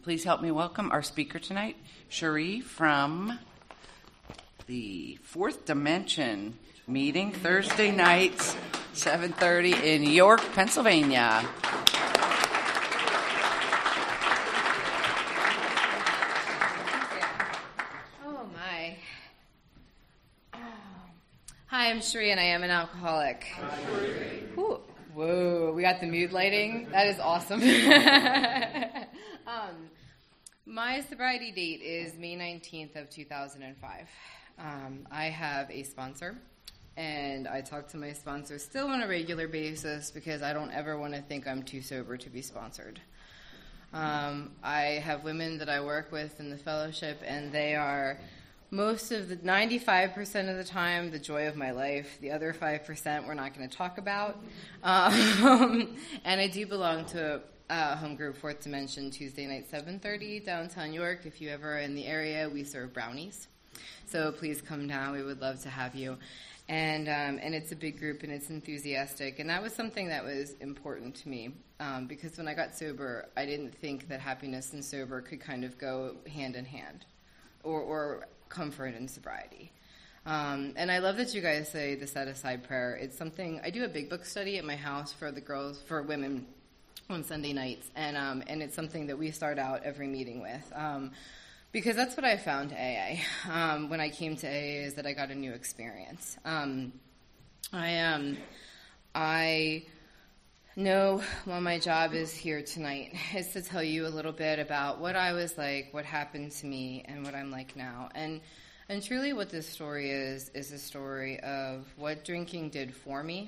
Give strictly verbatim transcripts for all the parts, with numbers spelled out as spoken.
please help me welcome our speaker tonight, Cherie from the Fourth Dimension meeting, Thursday nights, seven thirty in York, Pennsylvania. Oh, my. Hi, I'm Cherie, and I am an alcoholic. Ooh. Whoa, we got the mood lighting. That is awesome. um, my sobriety date is May nineteenth of two thousand five. Um, I have a sponsor, and I talk to my sponsor still on a regular basis because I don't ever want to think I'm too sober to be sponsored. Um, I have women that I work with in the fellowship, and they are most of the ninety-five percent of the time the joy of my life. The other five percent we're not going to talk about. Um, and I do belong to uh, home group Fourth Dimension Tuesday night seven thirty downtown York. If you ever are in the area, we serve brownies. So please come down. We would love to have you. And um, and it's a big group, and it's enthusiastic. And that was something that was important to me um, because when I got sober, I didn't think that happiness and sober could kind of go hand in hand or, or comfort and sobriety. Um, and I love that you guys say the set-aside prayer. It's something, I do a big book study at my house for the girls, for women on Sunday nights. And um, and it's something that we start out every meeting with. Um, Because that's what I found A A. Um, when I came to A A is that I got a new experience. Um, I um, I know what my job is here tonight is to tell you a little bit about what I was like, what happened to me, and what I'm like now. And and truly what this story is, is a story of what drinking did for me,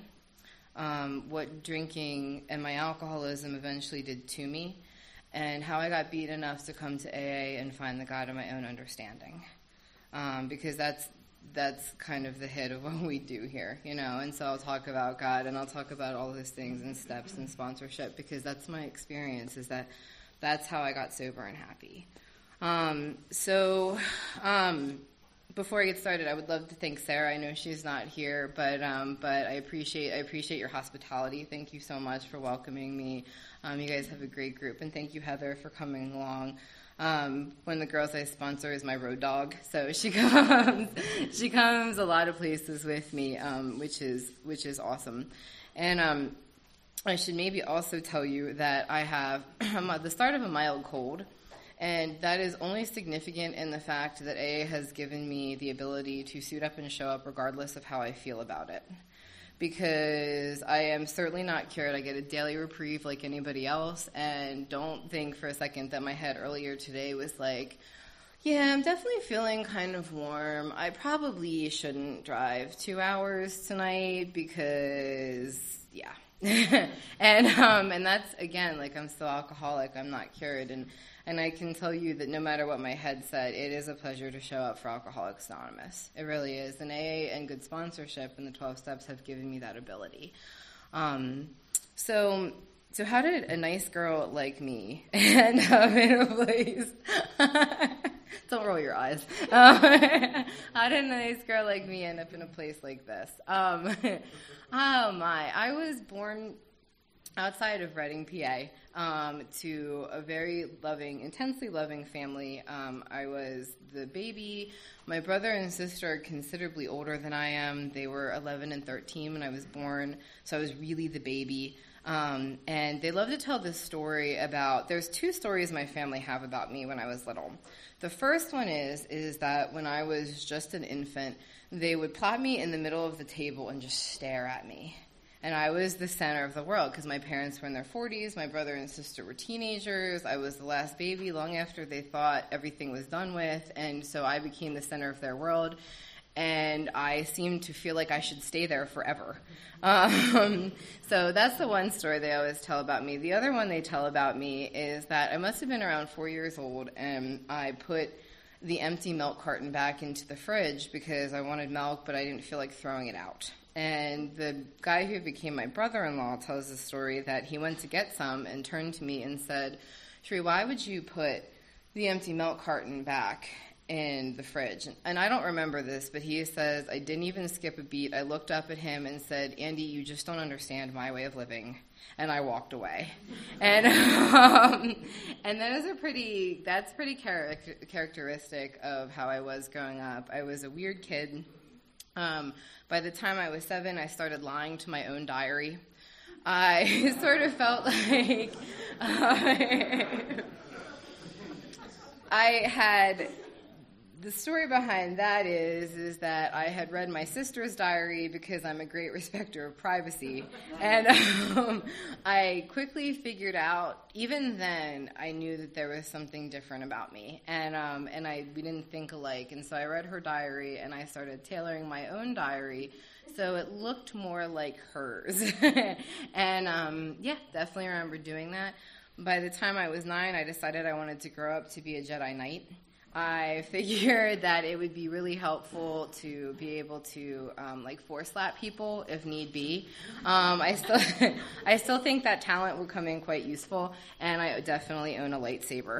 um, what drinking and my alcoholism eventually did to me, and how I got beat enough to come to A A and find the God of my own understanding. Um, because that's that's kind of the hit of what we do here, you know. And so I'll talk about God, and I'll talk about all those things and steps and sponsorship, because that's my experience, is that that's how I got sober and happy. Um, so um, before I get started, I would love to thank Sarah. I know she's not here, but um, but I appreciate I appreciate your hospitality. Thank you so much for welcoming me. Um, you guys have a great group, and thank you, Heather, for coming along. Um, one of the girls I sponsor is my road dog, so she comes she comes a lot of places with me, um, which is which is awesome. And um, I should maybe also tell you that I have I'm at the start of a mild cold, and that is only significant in the fact that A A has given me the ability to suit up and show up regardless of how I feel about it. Because I am certainly not cured. I get a daily reprieve like anybody else, and don't think for a second that my head earlier today was like, yeah, I'm definitely feeling kind of warm. I probably shouldn't drive two hours tonight because, yeah. and um, and that's, again, like, I'm still alcoholic. I'm not cured. And, and I can tell you that no matter what my head said, it is a pleasure to show up for Alcoholics Anonymous. It really is. And A A and good sponsorship and the twelve steps have given me that ability. Um, so... So how did a nice girl like me end up in a place? Don't roll your eyes. Um, how did a nice girl like me end up in a place like this? Um, oh my! I was born outside of Reading, P A, um, to a very loving, intensely loving family. Um, I was the baby. My brother and sister are considerably older than I am. They were eleven and thirteen when I was born, so I was really the baby. Um, and they love to tell this story about, there's two stories my family have about me when I was little. The first one is, is that when I was just an infant, they would plop me in the middle of the table and just stare at me. And I was the center of the world because my parents were in their forties, my brother and sister were teenagers, I was the last baby long after they thought everything was done with, and so I became the center of their world. And I seemed to feel like I should stay there forever. Um, so that's the one story they always tell about me. The other one they tell about me is that I must have been around four years old, and I put the empty milk carton back into the fridge because I wanted milk, but I didn't feel like throwing it out. And the guy who became my brother-in-law tells the story that he went to get some and turned to me and said, "Cherie, why would you put the empty milk carton back in the fridge?" And I don't remember this, but he says, I didn't even skip a beat. I looked up at him and said, "Andy, you just don't understand my way of living. And I walked away. And um, and that is a pretty, that's pretty char- characteristic of how I was growing up. I was a weird kid. Um, by the time I was seven, I started lying to my own diary. I sort of felt like uh, I had... The story behind that is is that I had read my sister's diary because I'm a great respecter of privacy, and um, I quickly figured out. Even then, I knew that there was something different about me, and um, and I we didn't think alike. And so I read her diary, and I started tailoring my own diary so it looked more like hers. and um, yeah, definitely remember doing that. By the time I was nine, I decided I wanted to grow up to be a Jedi Knight. I figured that it would be really helpful to be able to um, like force slap people if need be. Um, I still, I still think that talent would come in quite useful, and I definitely own a lightsaber.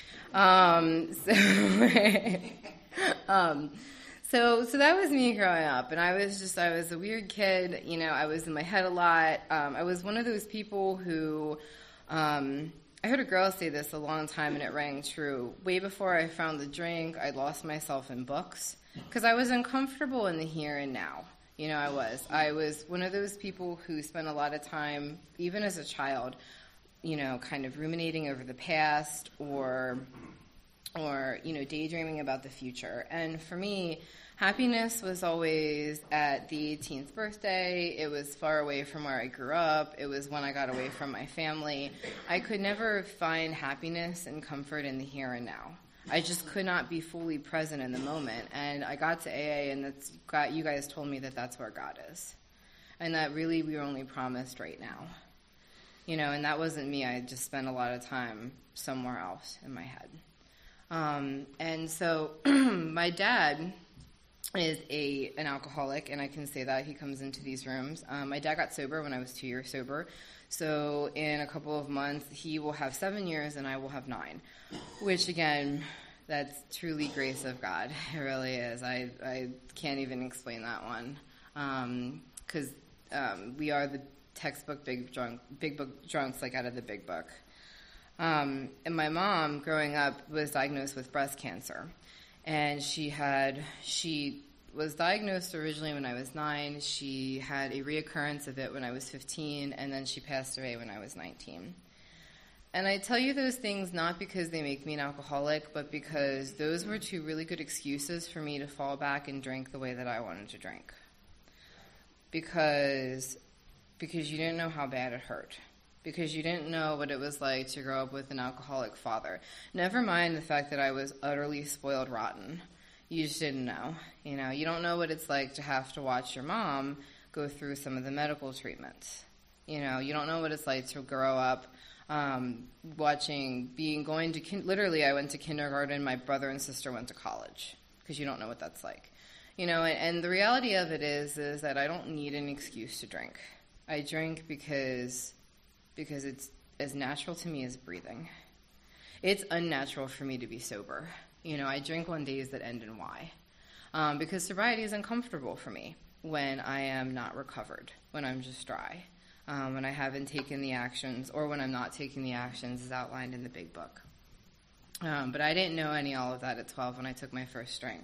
Um, so, um, so, so that was me growing up, and I was just, I was a weird kid. You know, I was in my head a lot. Um, I was one of those people who. Um, I heard a girl say this a long time, and it rang true. Way before I found the drink, I lost myself in books because I was uncomfortable in the here and now. You know, I was. I was one of those people who spent a lot of time, even as a child, you know, kind of ruminating over the past or, or you know, daydreaming about the future. And for me, happiness was always at the eighteenth birthday. It was far away from where I grew up. It was when I got away from my family. I could never find happiness and comfort in the here and now. I just could not be fully present in the moment. And I got to A A, and that's got, you guys told me that that's where God is. And that really we were only promised right now. You know, and that wasn't me. I just spent a lot of time somewhere else in my head. Um, and so my dad is a an alcoholic, and I can say that. He comes into these rooms. Um, my dad got sober when I was two years sober. So in a couple of months, he will have seven years, and I will have nine, which, again, that's truly grace of God. It really is. I, I can't even explain that one because um, um, we are the textbook big drunk, big book drunks, like out of the big book. Um, and my mom, growing up, was diagnosed with breast cancer. And she had, she was diagnosed originally when I was nine. She had a reoccurrence of it when I was fifteen, and then she passed away when I was nineteen. And I tell you those things not because they make me an alcoholic, but because those were two really good excuses for me to fall back and drink the way that I wanted to drink. Because, because you didn't know how bad it hurt. Because you didn't know what it was like to grow up with an alcoholic father. Never mind the fact that I was utterly spoiled rotten. You just didn't know. You know, you don't know what it's like to have to watch your mom go through some of the medical treatments. You know, you don't know what it's like to grow up um, watching, being, going to, kin- literally I went to kindergarten, my brother and sister went to college, because you don't know what that's like. You know, and, and the reality of it is, is that I don't need an excuse to drink. I drink because... because it's as natural to me as breathing. It's unnatural for me to be sober. You know, I drink on days that end in Y. Um, because sobriety is uncomfortable for me when I am not recovered, when I'm just dry, um, when I haven't taken the actions, or when I'm not taking the actions as outlined in the big book. Um, but I didn't know any all of that at twelve when I took my first drink.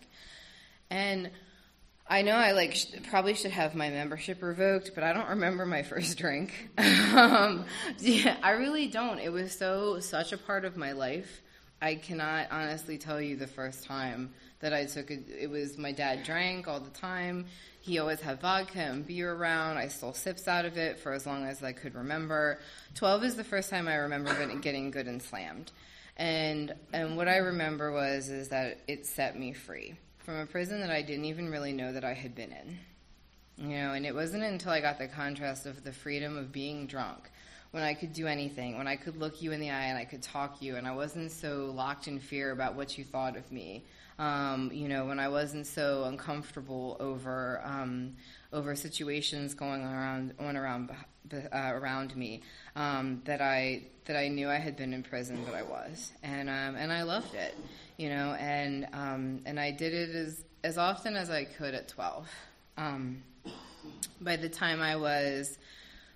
And I know I like sh- probably should have my membership revoked, but I don't remember my first drink. um, yeah, I really don't. It was so such a part of my life. I cannot honestly tell you the first time that I took it. It was my dad drank all the time. He always had vodka and beer around. I stole sips out of it for as long as I could remember. twelve is the first time I remember getting good and slammed. And and what I remember was is that it set me free from a prison that I didn't even really know that I had been in. You know, and it wasn't until I got the contrast of the freedom of being drunk, when I could do anything, when I could look you in the eye and I could talk you, and I wasn't so locked in fear about what you thought of me. Um, you know, when I wasn't so uncomfortable over um, over situations going around on around uh, around me, um, that I that I knew I had been in prison, but I was, and um, and I loved it. You know, and um, and I did it as, as often as I could at twelve. Um, by the time I was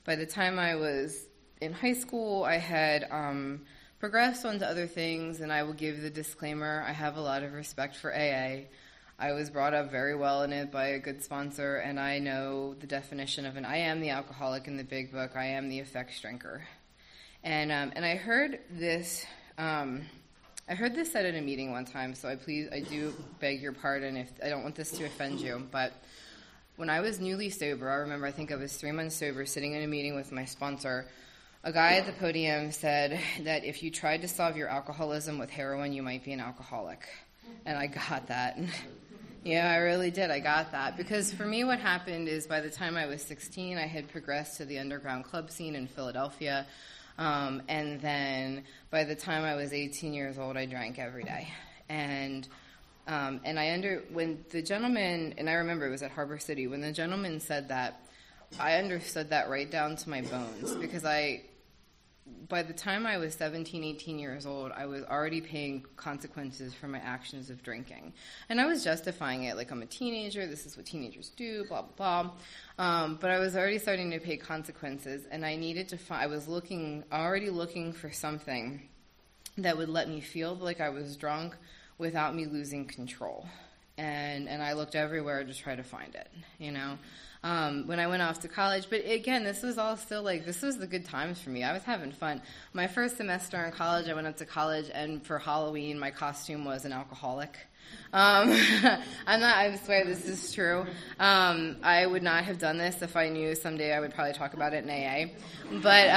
by the time I was in high school, I had um, progressed onto other things, and I will give the disclaimer, I have a lot of respect for A A. I was brought up very well in it by a good sponsor, and I know the definition of an I am the alcoholic in the big book, I am the effects drinker. And um, and I heard this um, I heard this said in a meeting one time, so I please I do beg your pardon if I don't want this to offend you, but when I was newly sober, I remember I think I was three months sober, sitting in a meeting with my sponsor. A guy at the podium said that if you tried to solve your alcoholism with heroin, you might be an alcoholic. And I got that. Yeah, I really did. I got that. Because for me, what happened is by the time I was sixteen, I had progressed to the underground club scene in Philadelphia. Um, and then by the time I was eighteen years old, I drank every day. And um, and I under when the gentleman, and I remember it was at Harbor City, when the gentleman said that, I understood that right down to my bones, because I, by the time I was seventeen, eighteen years old, I was already paying consequences for my actions of drinking. And I was justifying it, like I'm a teenager, this is what teenagers do, blah, blah, blah. Um, but I was already starting to pay consequences, and I needed to find, I was looking, already looking for something that would let me feel like I was drunk without me losing control. And and I looked everywhere to try to find it, you know. Um, when I went off to college, but again, this was all still like, this was the good times for me. I was having fun. My first semester in college, I went up to college, and for Halloween, my costume was an alcoholic. Um, I'm not, I swear this is true. Um, I would not have done this if I knew someday I would probably talk about it in A A.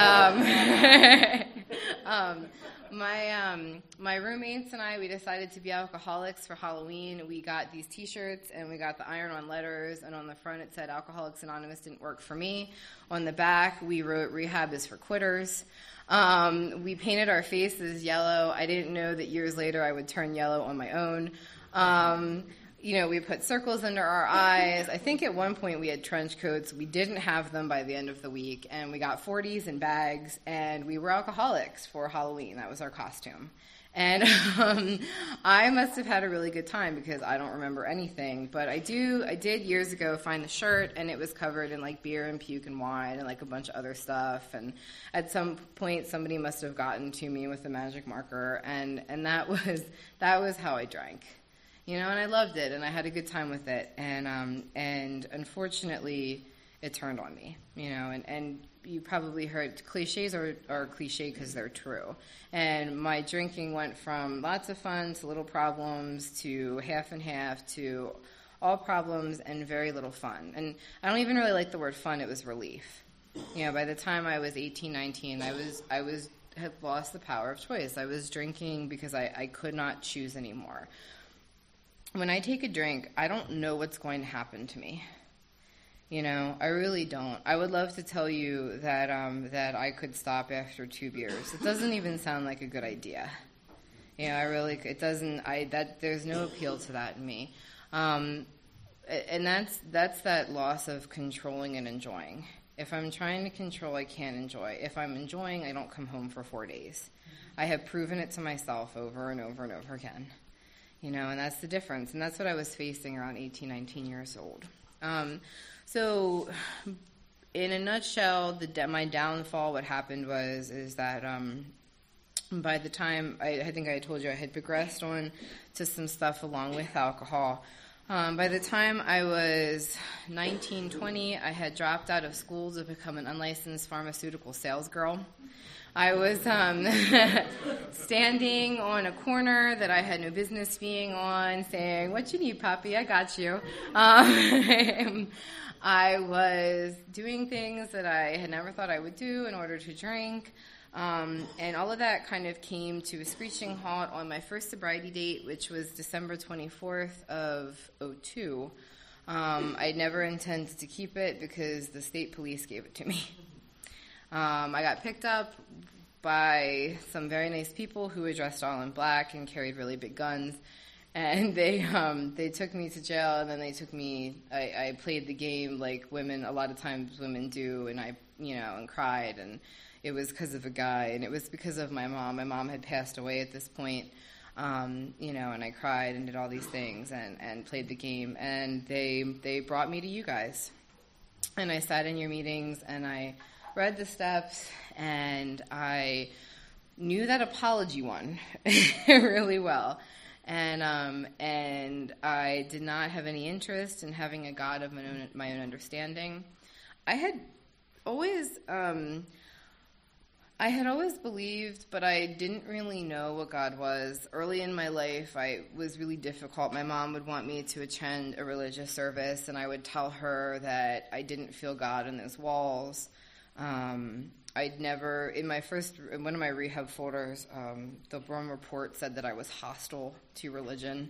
But, um, um, My um, my roommates and I, we decided to be alcoholics for Halloween. We got these T-shirts, and we got the iron-on letters, and on the front it said, Alcoholics Anonymous didn't work for me. On the back, we wrote, Rehab is for quitters. Um, we painted our faces yellow. I didn't know that years later I would turn yellow on my own. Um, you know, we put circles under our eyes. I think at one point we had trench coats. We didn't have them by the end of the week, and we got forties and bags, and we were alcoholics for Halloween. That was our costume. And um, I must have had a really good time because I don't remember anything. But I do, I did years ago find the shirt, and it was covered in like beer and puke and wine and like a bunch of other stuff. And at some point, somebody must have gotten to me with a magic marker, and and that was that was how I drank. You know, and I loved it, and I had a good time with it, and um, and unfortunately, it turned on me. You know, and, and you probably heard cliches are, are cliche because they're true. And my drinking went from lots of fun to little problems to half and half to all problems and very little fun. And I don't even really like the word fun; it was relief. You know, by the time I was eighteen, nineteen, I was I was had lost the power of choice. I was drinking because I, I could not choose anymore. When I take a drink, I don't know what's going to happen to me. You know, I really don't. I would love to tell you that um, that I could stop after two beers. It doesn't even sound like a good idea. You know, I really, it doesn't, I, that, there's no appeal to that in me. Um, and that's, that's that loss of controlling and enjoying. If I'm trying to control, I can't enjoy. If I'm enjoying, I don't come home for four days. I have proven it to myself over and over and over again. You know, and that's the difference. And that's what I was facing around eighteen, nineteen years old. Um, so in a nutshell, the, my downfall, what happened was, is that um, by the time, I, I think I told you I had progressed on to some stuff along with alcohol. Um, by the time I was nineteen, twenty, I had dropped out of school to become an unlicensed pharmaceutical sales girl. I was um, standing on a corner that I had no business being on, saying, "What you need, Poppy? I got you." Um, I was doing things that I had never thought I would do in order to drink, um, and all of that kind of came to a screeching halt on my first sobriety date, which was December twenty-fourth of oh two. Um, I never intended to keep it because the state police gave it to me. Um, I got picked up by some very nice people who were dressed all in black and carried really big guns, and they um, they took me to jail, and then they took me, I, I played the game like women, a lot of times women do, and I, you know, and cried, and it was because of a guy, and it was because of my mom. My mom had passed away at this point, um, you know, and I cried and did all these things and, and played the game, and they they brought me to you guys, and I sat in your meetings, and I read the steps, and I knew that apology one really well. And um, and I did not have any interest in having a God of my own, my own understanding. I had always, um, I had always believed, but I didn't really know what God was. Early in my life, I was really difficult. My mom would want me to attend a religious service, and I would tell her that I didn't feel God in those walls. Um, I'd never, in my first, in one of my rehab folders, um, the Rome Report said that I was hostile to religion.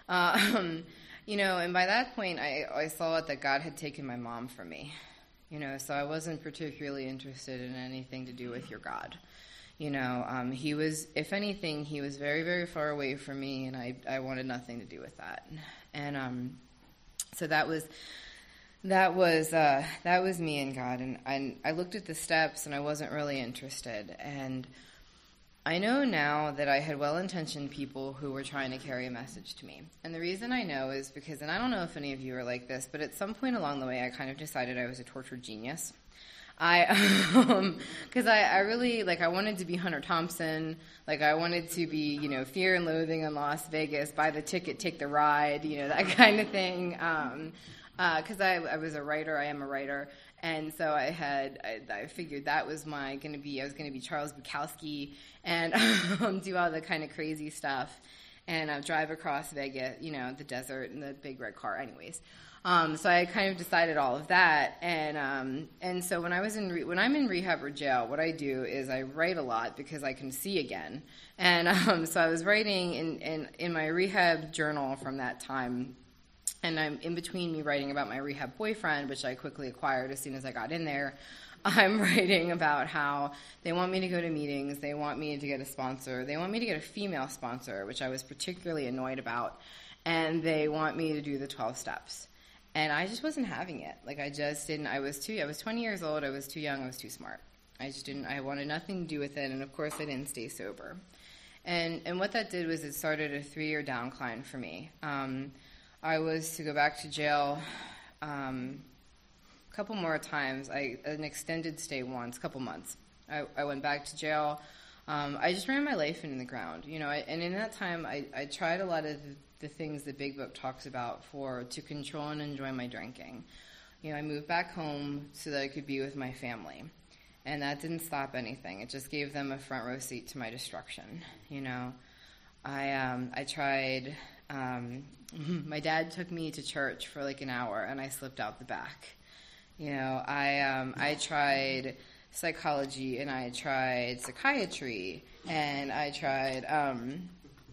Um, you know, and by that point, I, I saw that God had taken my mom from me. You know, so I wasn't particularly interested in anything to do with your God. You know, um, he was, if anything, he was very, very far away from me, and I, I wanted nothing to do with that. And um, so that was... That was uh, that was me and God, and, and I looked at the steps, and I wasn't really interested. And I know now that I had well-intentioned people who were trying to carry a message to me. And the reason I know is because, and I don't know if any of you are like this, but at some point along the way, I kind of decided I was a tortured genius. I, um, because I, I really, like, I wanted to be Hunter Thompson. Like, I wanted to be, you know, Fear and Loathing in Las Vegas, buy the ticket, take the ride, you know, that kind of thing. Um, because uh, I, I was a writer, I am a writer, and so I had, I, I figured that was my, going to be, I was going to be Charles Bukowski, and um, do all the kind of crazy stuff, and uh, drive across Vegas, you know, the desert in the big red car, anyways. Um, so I kind of decided all of that, and um, and so when I was in, re- when I'm in rehab or jail, what I do is I write a lot because I can see again, and um, so I was writing in, in, in my rehab journal from that time. And I'm in between me writing about my rehab boyfriend, which I quickly acquired as soon as I got in there. I'm writing about how they want me to go to meetings, they want me to get a sponsor, they want me to get a female sponsor, which I was particularly annoyed about, and they want me to do the twelve steps. And I just wasn't having it. Like, I just didn't, I was too, I was twenty years old, I was too young, I was too smart. I just didn't, I wanted nothing to do with it, and of course I didn't stay sober. And and what that did was it started a three-year downcline for me. Um, I was to go back to jail um, a couple more times. I an extended stay once, a couple months. I, I went back to jail. Um, I just ran my life into the ground, you know. I, and in that time, I, I tried a lot of the, the things the Big Book talks about for to control and enjoy my drinking. You know, I moved back home so that I could be with my family, and that didn't stop anything. It just gave them a front row seat to my destruction. You know, I um, I tried. Um, my dad took me to church for like an hour, and I slipped out the back. You know, I um, I tried psychology, and I tried psychiatry, and I tried um,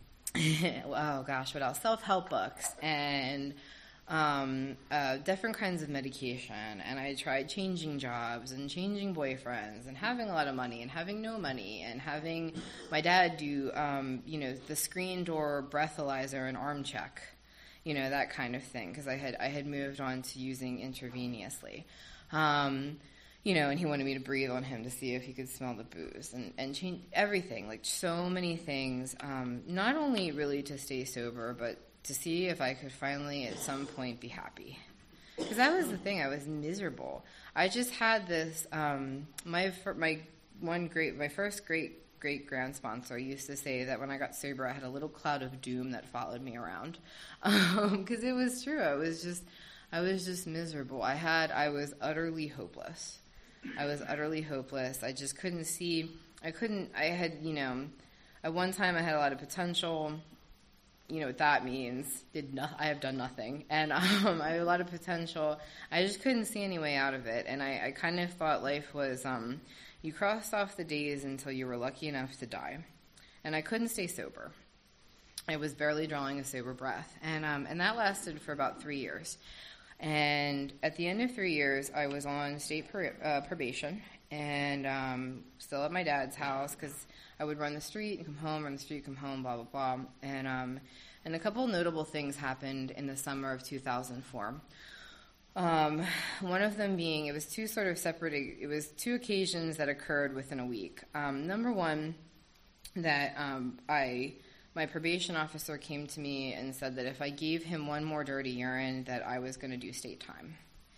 oh gosh, what else? Self-help books, and um, uh, different kinds of medication, and I tried changing jobs and changing boyfriends and having a lot of money and having no money and having my dad do, um, you know, the screen door breathalyzer and arm check, you know, that kind of thing, because I had I had moved on to using intravenously. Um, you know, and he wanted me to breathe on him to see if he could smell the booze and, and change everything, like so many things, um, not only really to stay sober, but to see if I could finally at some point be happy. Because that was the thing, I was miserable. I just had this, um, my my one great, my first great great grand sponsor used to say that when I got sober, I had a little cloud of doom that followed me around. Because um, it was true, I was just, I was just miserable. I had, I was utterly hopeless. I was utterly hopeless. I just couldn't see, I couldn't, I had, you know, at one time I had a lot of potential. You know what that means. Did no, I have done nothing. And um, I have a lot of potential. I just couldn't see any way out of it. And I, I kind of thought life was, um, you crossed off the days until you were lucky enough to die. And I couldn't stay sober. I was barely drawing a sober breath. And um, and that lasted for about three years. And at the end of three years, I was on state per, uh, probation and um, still at my dad's house because I would run the street and come home, run the street, come home, blah, blah, blah. And um, and a couple notable things happened in the summer of two thousand four. Um, one of them being, it was two sort of separate, it was two occasions that occurred within a week. Um, number one, that um, I, my probation officer came to me and said that if I gave him one more dirty urine, that I was going to do state time.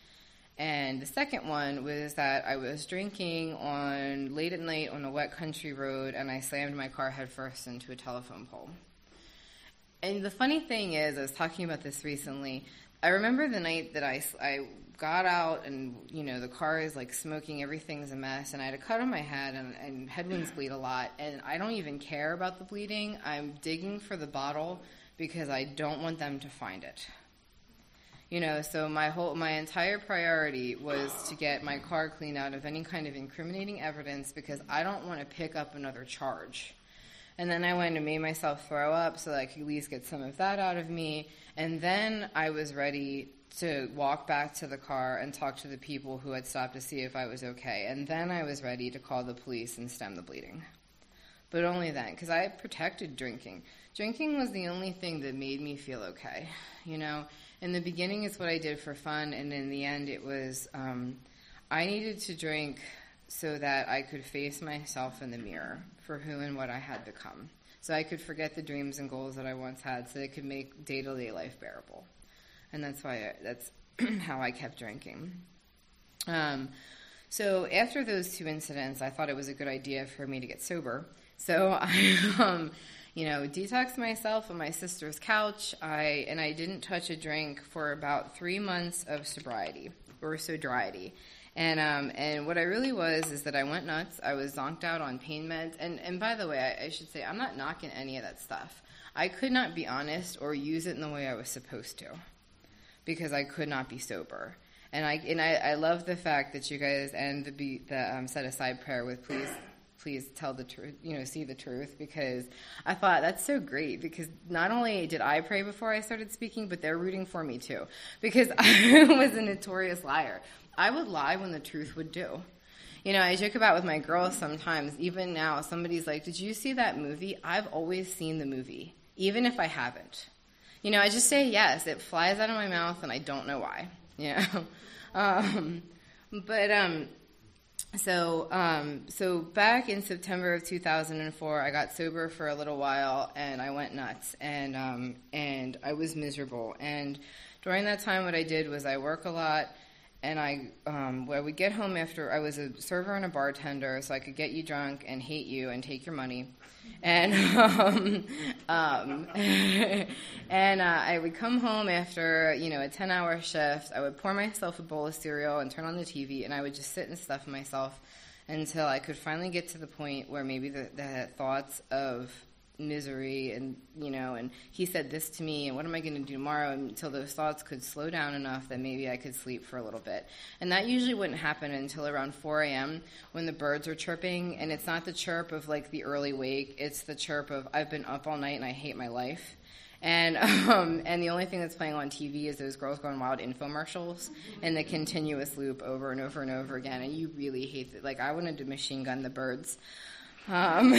And the second one was that I was drinking on late at night on a wet country road, and I slammed my car headfirst into a telephone pole. And the funny thing is, I was talking about this recently. I remember the night that I, I got out, and you know the car is like smoking, everything's a mess, and I had a cut on my head, and, and head wounds bleed a lot. And I don't even care about the bleeding. I'm digging for the bottle because I don't want them to find it. You know, so my whole, my entire priority was to get my car cleaned out of any kind of incriminating evidence because I don't want to pick up another charge. And then I went and made myself throw up so that I could at least get some of that out of me. And then I was ready to walk back to the car and talk to the people who had stopped to see if I was okay. And then I was ready to call the police and stem the bleeding. But only then, because I protected drinking. Drinking was the only thing that made me feel okay, you know. In the beginning, it's what I did for fun, and in the end, it was um, I needed to drink so that I could face myself in the mirror for who and what I had become. So I could forget the dreams and goals that I once had so that it could make day-to-day life bearable. And that's why I, that's how I kept drinking. Um, so after those two incidents, I thought it was a good idea for me to get sober. So I... Um, You know, detoxed myself on my sister's couch, I and I didn't touch a drink for about three months of sobriety, or sobriety. And um, and what I really was is that I went nuts. I was zonked out on pain meds. And, and by the way, I, I should say, I'm not knocking any of that stuff. I could not be honest or use it in the way I was supposed to because I could not be sober. And I and I, I love the fact that you guys end the, the um, set-aside prayer with please... please tell the truth, you know, see the truth, because I thought that's so great because not only did I pray before I started speaking, but they're rooting for me too because I was a notorious liar. I would lie when the truth would do. You know, I joke about with my girls sometimes, even now, somebody's like, did you see that movie? I've always seen the movie, even if I haven't. You know, I just say yes. It flies out of my mouth and I don't know why, you know. um, but, um, So, um, so back in September of two thousand four, I got sober for a little while, and I went nuts, and um, and I was miserable. And during that time, what I did was I work a lot, and I, um, I would get home after I was a server and a bartender, so I could get you drunk and hate you and take your money. And um, um, and uh, I would come home after, you know, a ten-hour shift. I would pour myself a bowl of cereal and turn on the T V, and I would just sit and stuff myself until I could finally get to the point where maybe the, the thoughts of misery and, you know, and he said this to me, and what am I going to do tomorrow, until those thoughts could slow down enough that maybe I could sleep for a little bit. And that usually wouldn't happen until around four a.m. when the birds are chirping, and it's not the chirp of, like, the early wake, it's the chirp of, I've been up all night and I hate my life. And um, and the only thing that's playing on T V is those Girls Gone Wild infomercials and the continuous loop over and over and over again, and you really hate it. Like, I wanted to machine gun the birds. Um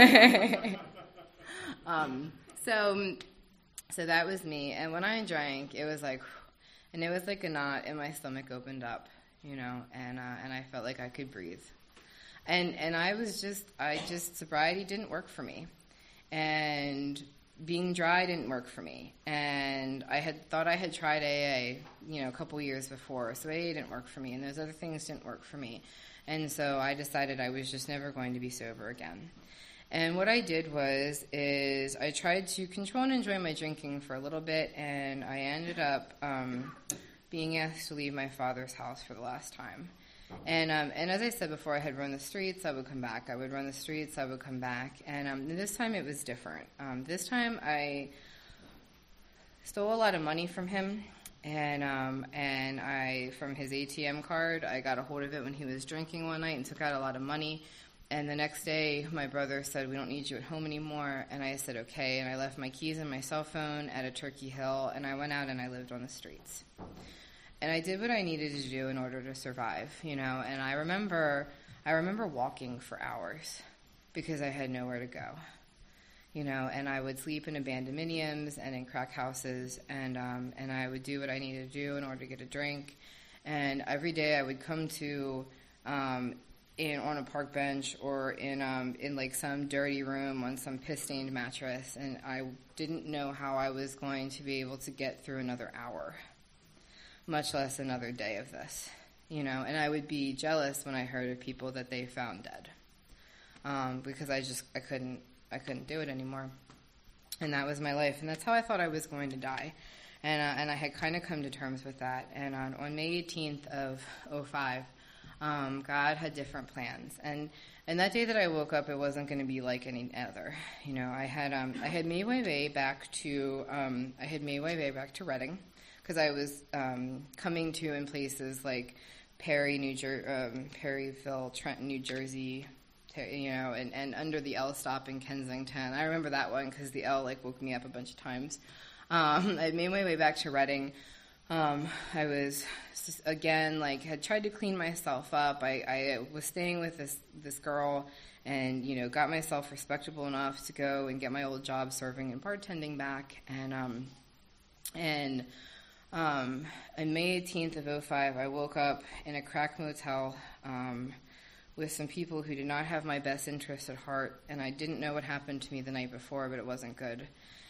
Um, so, so that was me. And when I drank, it was like, and it was like a knot in my stomach opened up, you know, and, uh, and I felt like I could breathe. And, and I was just, I just, sobriety didn't work for me. And being dry didn't work for me. And I had thought I had tried A A, you know, a couple years before. So A A didn't work for me, and those other things didn't work for me. And so I decided I was just never going to be sober again. And what I did was, is I tried to control and enjoy my drinking for a little bit, and I ended up um, being asked to leave my father's house for the last time. And um, and as I said before, I had run the streets, I would come back. I would run the streets, I would come back. And um, this time it was different. Um, this time I stole a lot of money from him, and um, and I, from his A T M card, I got a hold of it when he was drinking one night and took out a lot of money. And the next day, my brother said, we don't need you at home anymore. And I said, okay. And I left my keys and my cell phone at a Turkey Hill, and I went out and I lived on the streets. And I did what I needed to do in order to survive, you know. And I remember, I remember walking for hours because I had nowhere to go, you know. And I would sleep in abandonmeniums and in crack houses, and um, and I would do what I needed to do in order to get a drink. And every day I would come to um, in on a park bench or in um, in like some dirty room on some piss-stained mattress, and I didn't know how I was going to be able to get through another hour, much less another day of this. you know, and I would be jealous when I heard of people that they found dead, um, because I just, I couldn't, I couldn't do it anymore. And that was my life, and that's how I thought I was going to die. And uh, and I had kind of come to terms with that. And on, on May eighteenth of oh five, um, God had different plans. And and that day that I woke up, it wasn't going to be like any other. You know, I had um, I had made my way back to um, I had made my way back to Reading, because I was um, coming to in places like Perry, New Jer- um, Perryville, Trenton, New Jersey, you know, and, and under the L stop in Kensington. I remember that one because the L like woke me up a bunch of times. Um, I made my way back to Reading. Um, I was, again, like, had tried to clean myself up. I, I was staying with this, this girl and, you know, got myself respectable enough to go and get my old job serving and bartending back. And, um, and, um, on May eighteenth of oh five, I woke up in a crack motel, um, with some people who did not have my best interest at heart. And I didn't know what happened to me the night before, but it wasn't good.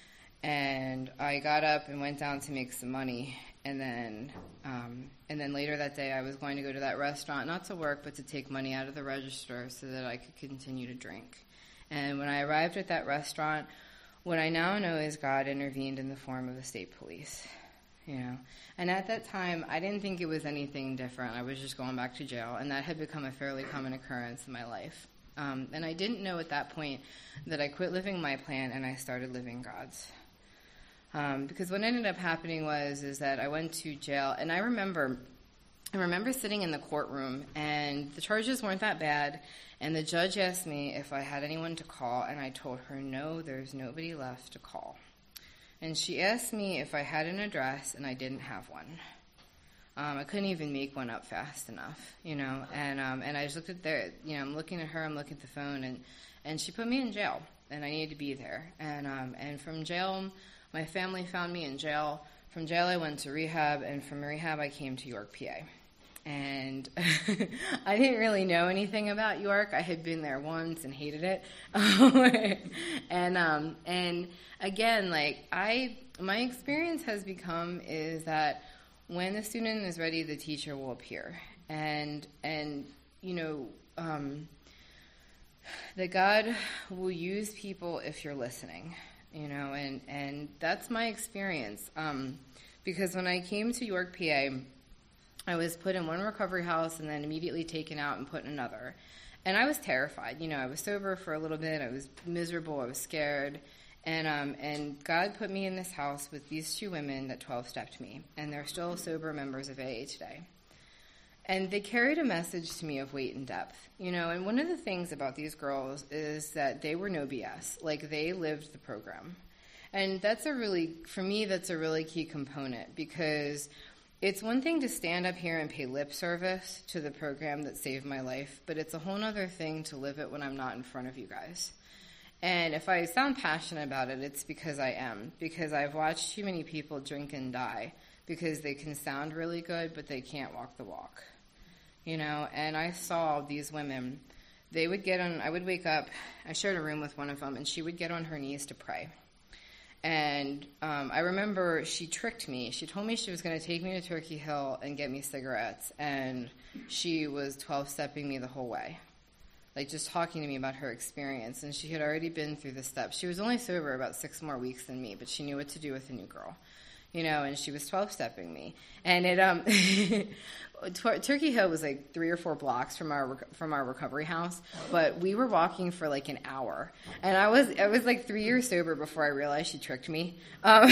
And I got up and went down to make some money, and then um, and then later that day I was going to go to that restaurant, not to work, but to take money out of the register so that I could continue to drink. And when I arrived at that restaurant, what I now know is God intervened in the form of the state police, you know. And at that time, I didn't think it was anything different. I was just going back to jail, and that had become a fairly common occurrence in my life. Um, and I didn't know at that point that I quit living my plan and I started living God's. Um, because what ended up happening was is that I went to jail, and I remember, I remember sitting in the courtroom, and the charges weren't that bad, and the judge asked me if I had anyone to call, and I told her, no, there's nobody left to call. And she asked me if I had an address, and I didn't have one. Um, I couldn't even make one up fast enough, you know, and um, and I just looked at there, you know, I'm looking at her, I'm looking at the phone, and, and she put me in jail, and I needed to be there, and um, and from jail, my family found me in jail. From jail, I went to rehab, and from rehab, I came to York, P A. And I didn't really know anything about York. I had been there once and hated it. and um, and again, like I, my experience has become is that when the student is ready, the teacher will appear. And and you know um, that God will use people if you're listening. You know, and, and that's my experience. Um, because when I came to York, P A, I was put in one recovery house and then immediately taken out and put in another. And I was terrified. You know, I was sober for a little bit. I was miserable. I was scared. And um, and God put me in this house with these two women that twelve-stepped me. And they're still sober members of A A today. And they carried a message to me of weight and depth, you know, and one of the things about these girls is that they were no B S. Like, they lived the program. And that's a really, for me, that's a really key component, because it's one thing to stand up here and pay lip service to the program that saved my life, but it's a whole other thing to live it when I'm not in front of you guys. And if I sound passionate about it, it's because I am, because I've watched too many people drink and die because they can sound really good, but they can't walk the walk. You know, and I saw these women, they would get on, I would wake up, I shared a room with one of them, and she would get on her knees to pray. And um, I remember she tricked me. She told me she was going to take me to Turkey Hill and get me cigarettes, and she was twelve-stepping me the whole way, like just talking to me about her experience. And she had already been through the steps. She was only sober about six more weeks than me, but she knew what to do with a new girl. You know, and she was twelve-stepping me. And it, um, Turkey Hill was like three or four blocks from our from our recovery house, but we were walking for like an hour. And I was I was like three years sober before I realized she tricked me. Um,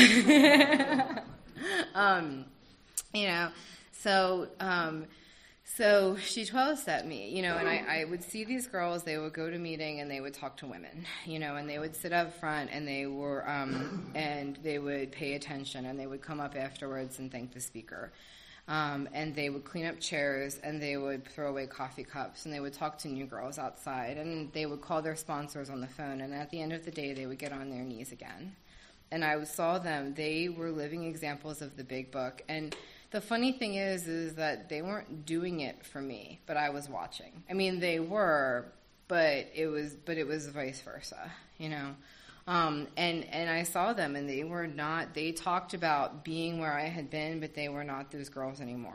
um, you know, so um, so she twelve-stepped me, you know, and I, I would see these girls, they would go to meeting and they would talk to women, you know, and they would sit up front and they were, um, and they would pay attention, and they would come up afterwards and thank the speaker. Um, and they would clean up chairs, and they would throw away coffee cups, and they would talk to new girls outside, and they would call their sponsors on the phone, and at the end of the day, they would get on their knees again. And I saw them, they were living examples of the big book. And the funny thing is, is that they weren't doing it for me, but I was watching. I mean, they were, but it was, but it was vice versa, you know. Um, and and I saw them, and they were not. They talked about being where I had been, but they were not those girls anymore.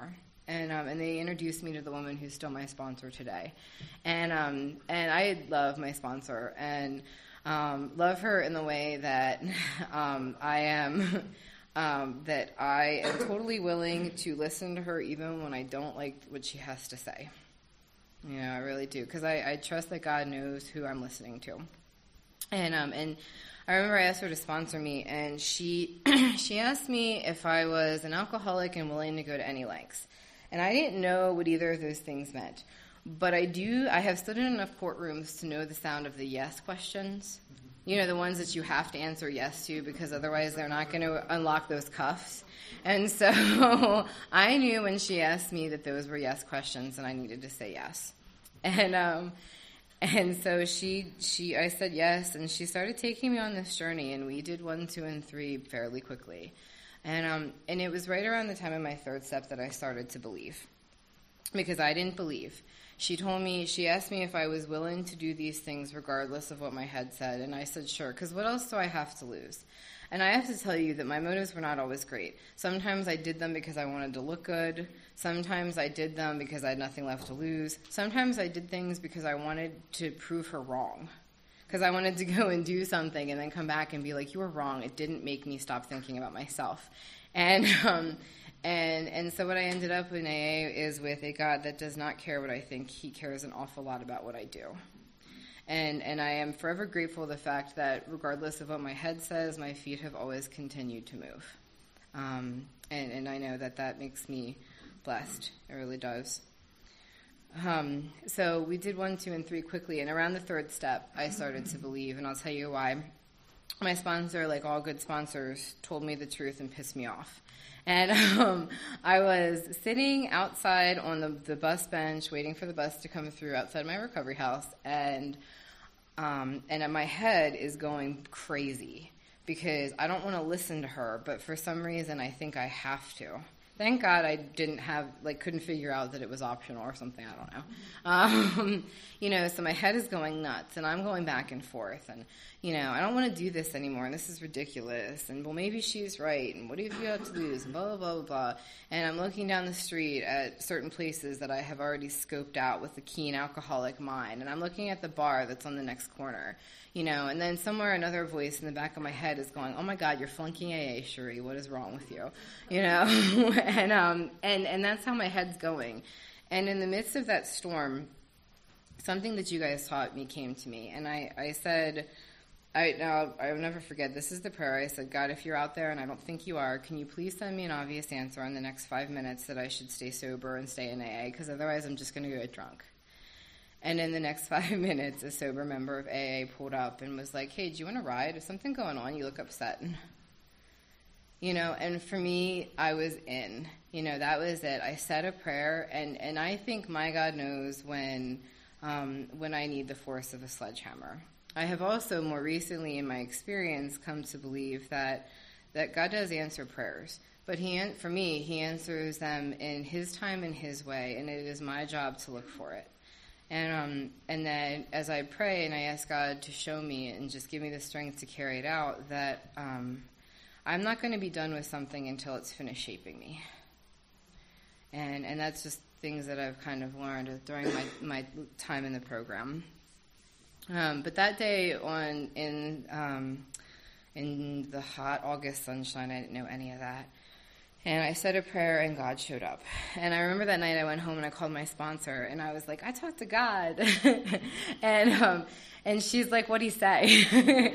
And um, and they introduced me to the woman who's still my sponsor today. And um, and I love my sponsor and um, love her in the way that um, I am, um, that I am totally willing to listen to her even when I don't like what she has to say. You know, I really do, because I, I trust that God knows who I'm listening to. And um, and I remember I asked her to sponsor me, and she she asked me if I was an alcoholic and willing to go to any lengths. And I didn't know what either of those things meant. But I do, I have stood in enough courtrooms to know the sound of the yes questions. You know, the ones that you have to answer yes to, because otherwise they're not going to unlock those cuffs. And so I knew when she asked me that those were yes questions, and I needed to say yes. And um, and so she, she, I said yes, and she started taking me on this journey, and we did one, two, and three fairly quickly. And um, and it was right around the time of my third step that I started to believe, because I didn't believe. She told me, she asked me if I was willing to do these things regardless of what my head said, and I said sure, because what else do I have to lose? And I have to tell you that my motives were not always great. Sometimes I did them because I wanted to look good. Sometimes I did them because I had nothing left to lose. Sometimes I did things because I wanted to prove her wrong. Because I wanted to go and do something and then come back and be like, you were wrong. It didn't make me stop thinking about myself. And um, and and so what I ended up in A A is with a God that does not care what I think. He cares an awful lot about what I do. And and I am forever grateful for the fact that regardless of what my head says, my feet have always continued to move. Um, and, and I know that that makes me blessed. It really does. Um, so we did one, two, and three quickly, and around the third step, I started to believe, and I'll tell you why. My sponsor, like all good sponsors, told me the truth and pissed me off. And um, I was sitting outside on the, the bus bench, waiting for the bus to come through outside my recovery house, and um, and my head is going crazy because I don't want to listen to her, but for some reason I think I have to. Thank God I didn't have, like, couldn't figure out that it was optional or something. I don't know. Um, you know, so my head is going nuts, and I'm going back and forth. And, you know, I don't want to do this anymore, and this is ridiculous. And, well, maybe she's right, and what have you got to lose, and blah, blah, blah, blah, blah. And I'm looking down the street at certain places that I have already scoped out with a keen alcoholic mind. And I'm looking at the bar that's on the next corner. You know, and then somewhere another voice in the back of my head is going, oh, my God, you're flunking A A, Cherie. What is wrong with you? You know, and, um, and, and that's how my head's going. And in the midst of that storm, something that you guys taught me came to me. And I, I said, I, now, I will never forget, this is the prayer. I said, God, if you're out there, and I don't think you are, can you please send me an obvious answer in the next five minutes that I should stay sober and stay in A A? Because otherwise I'm just going to get drunk. And in the next five minutes, a sober member of A A pulled up and was like, hey, do you want to ride? Is something going on? You look upset. You know, and for me, I was in. You know, that was it. I said a prayer, and, and I think my God knows when um, when I need the force of a sledgehammer. I have also, more recently in my experience, come to believe that that God does answer prayers. But he, for me, he answers them in his time and his way, and it is my job to look for it. And um, and then as I pray and I ask God to show me and just give me the strength to carry it out, that um, I'm not going to be done with something until it's finished shaping me. And and that's just things that I've kind of learned during my, my time in the program. Um, but that day on in um, in the hot August sunshine, I didn't know any of that. And I said a prayer, and God showed up. And I remember that night I went home, and I called my sponsor, and I was like, I talked to God. and um, and she's like, what'd he say?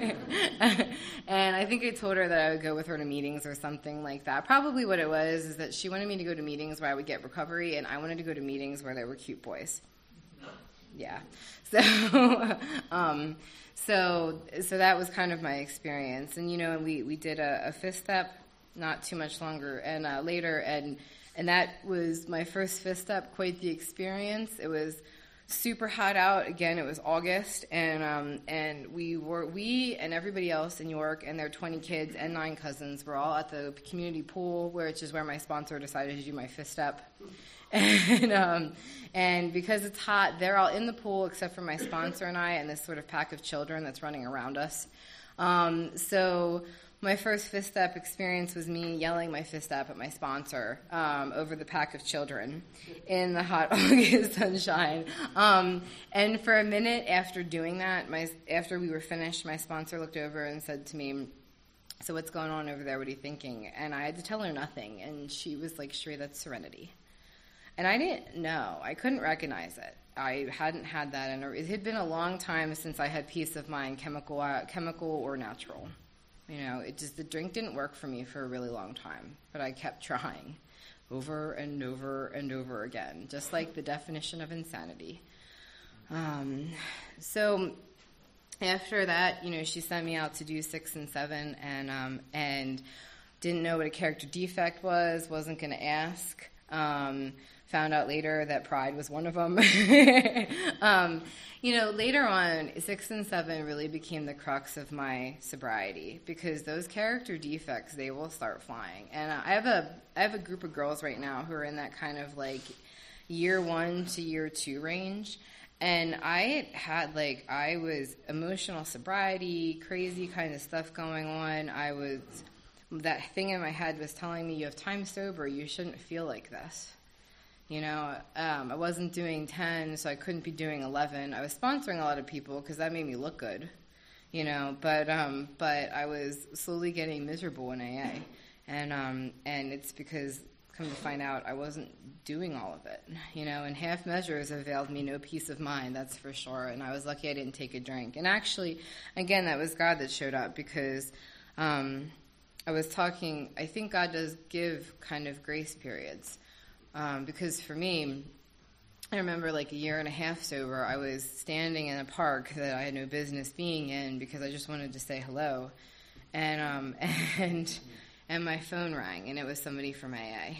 And I think I told her that I would go with her to meetings or something like that. Probably what it was is that she wanted me to go to meetings where I would get recovery, and I wanted to go to meetings where there were cute boys. Yeah. So um, so so that was kind of my experience. And, you know, we, we did a, a fifth step not too much longer, and uh, later, and and that was my first fifth step, quite the experience. It was super hot out. Again, it was August, and um, and we were we and everybody else in York and their twenty kids and nine cousins were all at the community pool, which is where my sponsor decided to do my fifth step. And um, and because it's hot, they're all in the pool except for my sponsor and I and this sort of pack of children that's running around us. Um, so my first fifth step experience was me yelling my fifth step at my sponsor um, over the pack of children in the hot August sunshine. Um, and for a minute after doing that, my after we were finished, my sponsor looked over and said to me, "So what's going on over there? What are you thinking?" And I had to tell her nothing. And she was like, "Sheree, that's serenity." And I didn't know. I couldn't recognize it. I hadn't had that. And it had been a long time since I had peace of mind, chemical, uh, chemical or natural. You know, it just, the drink didn't work for me for a really long time, but I kept trying over and over and over again, just like the definition of insanity. Um, so after that, you know, she sent me out to do six and seven, and um, and didn't know what a character defect was, wasn't going to ask. Um, found out later that pride was one of them. um, you know, later on, six and seven really became the crux of my sobriety, because those character defects, they will start flying. And I have a I have a group of girls right now who are in that kind of like year one to year two range. And I had like, I was emotional sobriety, crazy kind of stuff going on. I was, that thing in my head was telling me, you have time sober, you shouldn't feel like this. You know, um, I wasn't doing ten, so I couldn't be doing eleven. I was sponsoring a lot of people because that made me look good, you know, but um, but I was slowly getting miserable in A A. And, um, and it's because, come to find out, I wasn't doing all of it, you know, and half measures availed me no peace of mind, that's for sure. And I was lucky I didn't take a drink. And actually, again, that was God that showed up, because um, I was talking, I think God does give kind of grace periods. Um, because for me, I remember like a year and a half sober, I was standing in a park that I had no business being in because I just wanted to say hello. And um, and and my phone rang, and it was somebody from A A.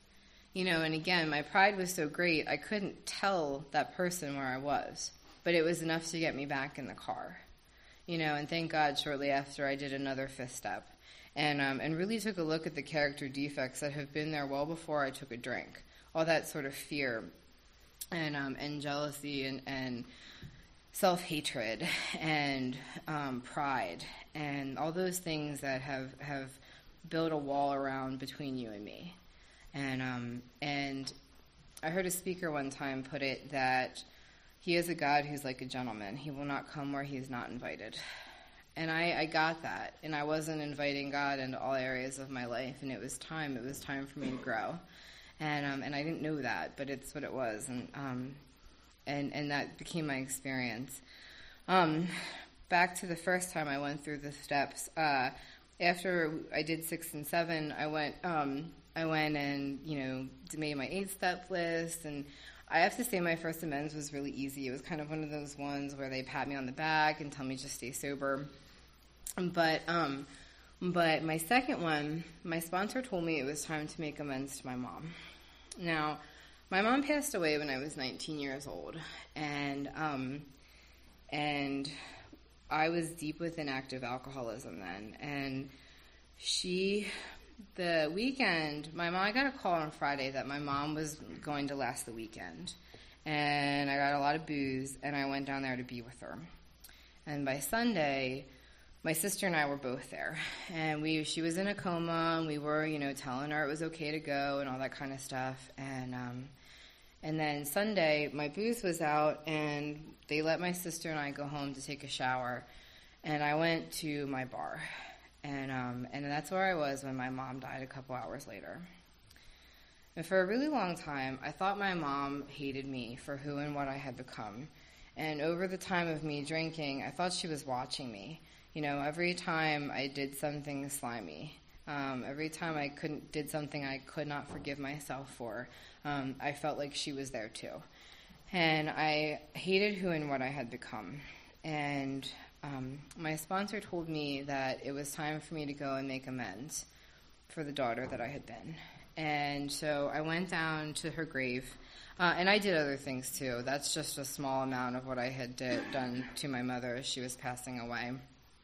You know, and again, my pride was so great, I couldn't tell that person where I was. But it was enough to get me back in the car. You know, and thank God shortly after I did another fifth step. And um, and really took a look at the character defects that have been there well before I took a drink. All that sort of fear and um, and jealousy and, and self-hatred and um, pride and all those things that have, have built a wall around between you and me. And um, and I heard a speaker one time put it that he is a God who's like a gentleman. He will not come where he is not invited. And I, I got that, and I wasn't inviting God into all areas of my life, and it was time. It was time for me to grow, and um, and I didn't know that, but it's what it was, and um, and and that became my experience. Um, back to the first time I went through the steps. Uh, after I did six and seven, I went um, I went and you know made my eight step list, and I have to say my first amends was really easy. It was kind of one of those ones where they pat me on the back and tell me just stay sober. But um, but my second one, my sponsor told me it was time to make amends to my mom. Now, my mom passed away when I was nineteen years old, and um, and I was deep within active alcoholism then. And she, the weekend, my mom, I got a call on Friday that my mom was going to last the weekend, and I got a lot of booze, and I went down there to be with her. And by Sunday, my sister and I were both there, and we she was in a coma, and we were, you know, telling her it was okay to go and all that kind of stuff. And um, and then Sunday, my booze was out, and they let my sister and I go home to take a shower, and I went to my bar, and um, and that's where I was when my mom died a couple hours later. And for a really long time, I thought my mom hated me for who and what I had become. And over the time of me drinking, I thought she was watching me. You know, every time I did something slimy, um, every time I couldn't did something I could not forgive myself for, um, I felt like she was there too. And I hated who and what I had become. And um, my sponsor told me that it was time for me to go and make amends for the daughter that I had been. And so I went down to her grave, uh, and I did other things too. That's just a small amount of what I had did, done to my mother as she was passing away.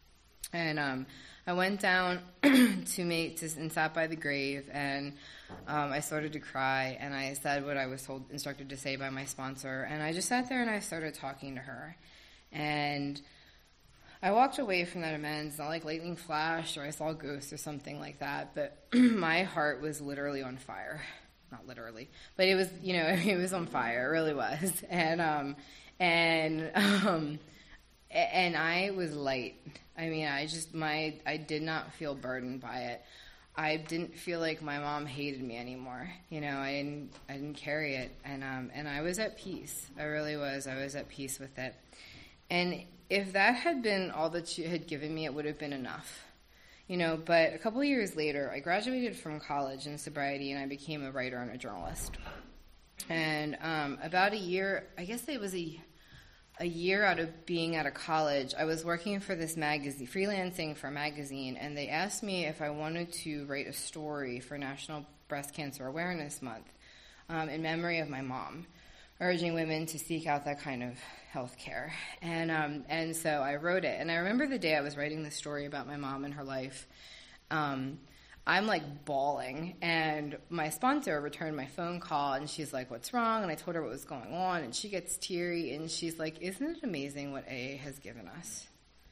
And um, I went down to make to, and sat by the grave, and um, I started to cry, and I said what I was told, instructed to say by my sponsor, and I just sat there and I started talking to her, and I walked away from that amends, not like lightning flashed or I saw ghosts or something like that, but my heart was literally on fire. Not literally, but it was, you know, it was on fire. It really was. And, um, and, um, and I was light. I mean, I just, my, I did not feel burdened by it. I didn't feel like my mom hated me anymore. You know, I didn't, I didn't carry it. And, um, and I was at peace. I really was. I was at peace with it. And if that had been all that she had given me, it would have been enough. You know, but a couple of years later, I graduated from college in sobriety, and I became a writer and a journalist. And um, about a year, I guess it was a, a year out of being out of college, I was working for this magazine, freelancing for a magazine, and they asked me if I wanted to write a story for National Breast Cancer Awareness Month um, in memory of my mom, urging women to seek out that kind of health care. And um, and so I wrote it. And I remember the day I was writing the story about my mom and her life. Um, I'm like bawling. And my sponsor returned my phone call and she's like, "What's wrong?" And I told her what was going on. And she gets teary and she's like, "Isn't it amazing what A A has given us?"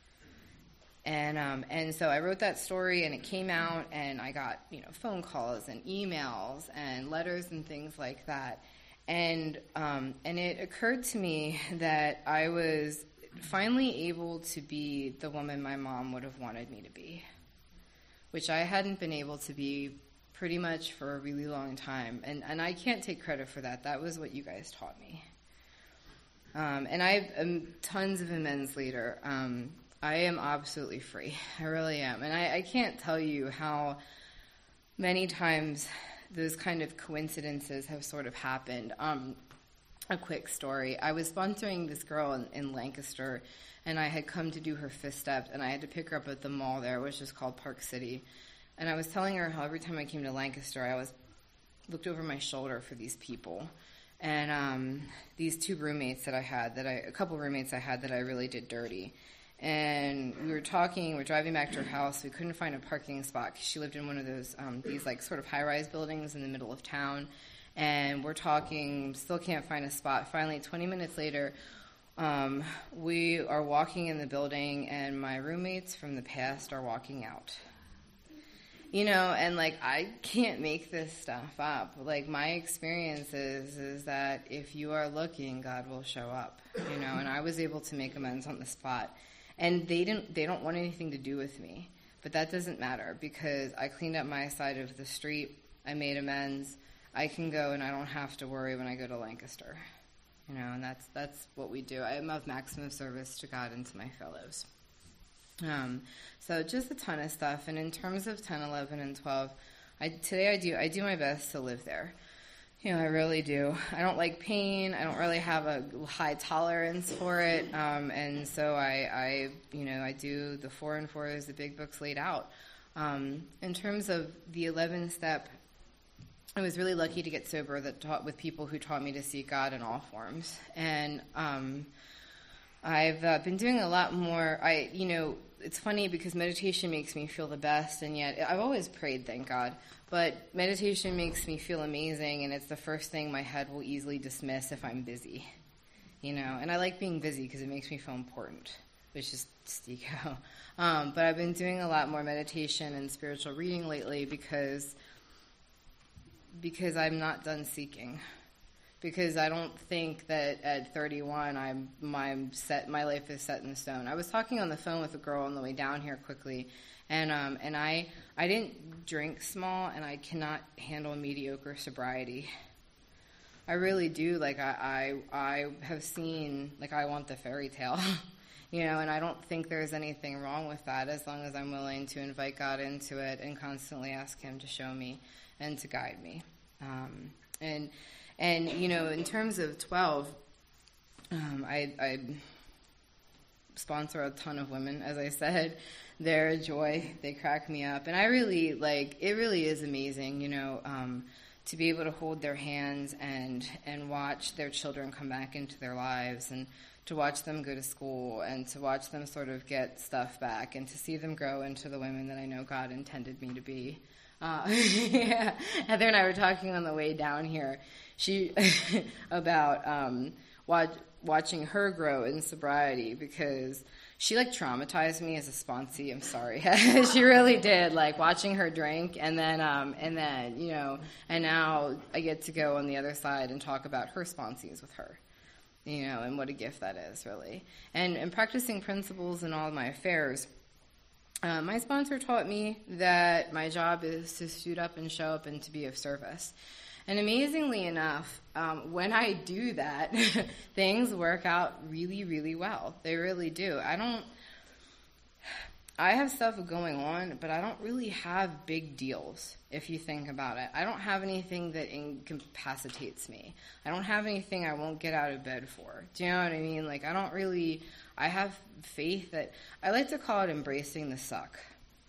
And um, and so I wrote that story and it came out and I got, you know, phone calls and emails and letters and things like that. And um, and it occurred to me that I was finally able to be the woman my mom would have wanted me to be, which I hadn't been able to be pretty much for a really long time. And, and I can't take credit for that. That was what you guys taught me. Um, and I have um, tons of amends later. Um, I am absolutely free. I really am. And I, I can't tell you how many times those kind of coincidences have sort of happened. Um, a quick story. I was sponsoring this girl in, in Lancaster, and I had come to do her fifth step, and I had to pick her up at the mall there, which is called Park City. And I was telling her how every time I came to Lancaster, I was looked over my shoulder for these people. And um, these two roommates that I had, that I, a couple roommates I had that I really did dirty. And we were talking, we were driving back to her house. We couldn't find a parking spot because she lived in one of those, um, these like sort of high-rise buildings in the middle of town. And we're talking, still can't find a spot. Finally, twenty minutes later, um, we are walking in the building and my roommates from the past are walking out. You know, and like, I can't make this stuff up. Like, my experience is, is that if you are looking, God will show up, you know, and I was able to make amends on the spot. And they didn't, they don't want anything to do with me. But that doesn't matter because I cleaned up my side of the street. I made amends. I can go and I don't have to worry when I go to Lancaster. You know, and that's that's what we do. I am of maximum service to God and to my fellows. Um, so just a ton of stuff. And in terms of ten, eleven, and twelve, I, today I do I do my best to live there. You know, I really do. I don't like pain. I don't really have a high tolerance for it. Um, and so I, I, you know, I do the four and four as the big book's laid out. Um, in terms of the eleventh step, I was really lucky to get sober that taught with people who taught me to seek God in all forms. And um, I've uh, been doing a lot more. I, you know, it's funny because meditation makes me feel the best, and yet I've always prayed, thank God. But meditation makes me feel amazing, and it's the first thing my head will easily dismiss if I'm busy, you know. And I like being busy because it makes me feel important, which is ego. Um, but I've been doing a lot more meditation and spiritual reading lately because because I'm not done seeking. Because I don't think that at thirty-one I'm my set my life is set in stone. I was talking on the phone with a girl on the way down here quickly. And um, and I I didn't drink small, and I cannot handle mediocre sobriety. I really do. Like I, I I have seen, like I want the fairy tale, you know. And I don't think there's anything wrong with that as long as I'm willing to invite God into it and constantly ask Him to show me and to guide me. Um, and and you know, in terms of twelve, um, I I sponsor a ton of women, as I said. They're a joy. They crack me up. And I really, like, it really is amazing, you know, um, to be able to hold their hands and, and watch their children come back into their lives and to watch them go to school and to watch them sort of get stuff back and to see them grow into the women that I know God intended me to be. Uh, yeah. Heather and I were talking on the way down here she about um, watch, watching her grow in sobriety because she like traumatized me as a sponsee. I'm sorry. She really did, like watching her drink, and then um and then you know and now I get to go on the other side and talk about her sponsees with her, you know, and what a gift that is, really. And and practicing principles in all of my affairs, uh, my sponsor taught me that my job is to suit up and show up and to be of service. And amazingly enough, um, when I do that, things work out really, really well. They really do. I don't, I have stuff going on, but I don't really have big deals, if you think about it. I don't have anything that incapacitates me. I don't have anything I won't get out of bed for. Do you know what I mean? Like, I don't really, I have faith that, I like to call it embracing the suck.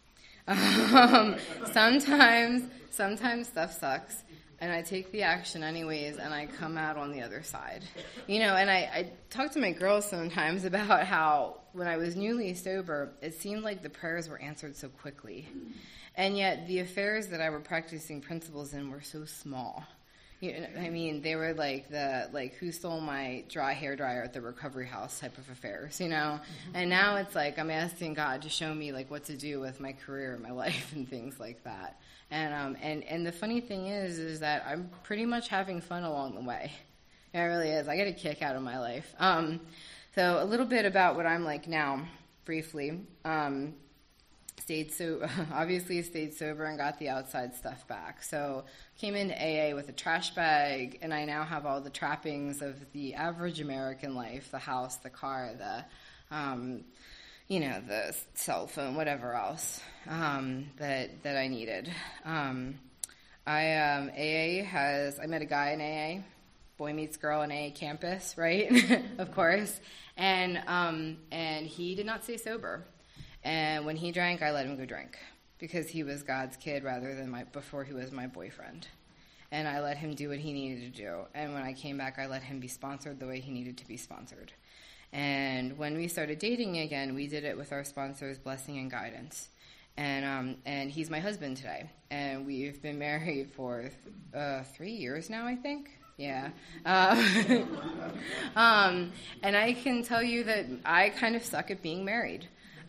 Um, sometimes, sometimes stuff sucks. And I take the action anyways, and I come out on the other side. You know, and I, I talk to my girls sometimes about how when I was newly sober, it seemed like the prayers were answered so quickly. And yet the affairs that I were practicing principles in were so small. You know, I mean, they were like the, like, who stole my dry hair dryer at the recovery house type of affairs, you know? Mm-hmm. And now it's like I'm asking God to show me, like, what to do with my career and my life and things like that. And um and, and the funny thing is, is that I'm pretty much having fun along the way. It really is. I get a kick out of my life. Um, so a little bit about what I'm like now, briefly. Um, stayed so obviously stayed sober and got the outside stuff back. So came into A A with a trash bag, and I now have all the trappings of the average American life: the house, the car, the um, you know, the cell phone, whatever else um, that that I needed. Um, I um, A A has I met a guy in A A, boy meets girl in A A campus, right? Of course, and um, and he did not stay sober. And when he drank, I let him go drink because he was God's kid rather than my before he was my boyfriend. And I let him do what he needed to do. And when I came back, I let him be sponsored the way he needed to be sponsored. And when we started dating again, we did it with our sponsor's blessing and guidance. And um, and he's my husband today. And we've been married for uh, three years now, I think. Yeah. Uh, um, and I can tell you that I kind of suck at being married.